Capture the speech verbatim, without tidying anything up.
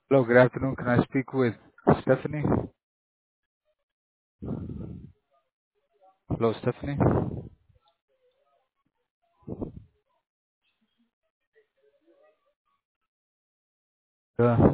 Hello, good afternoon. Can I speak with Stephanie? Hello, Stephanie. Yeah.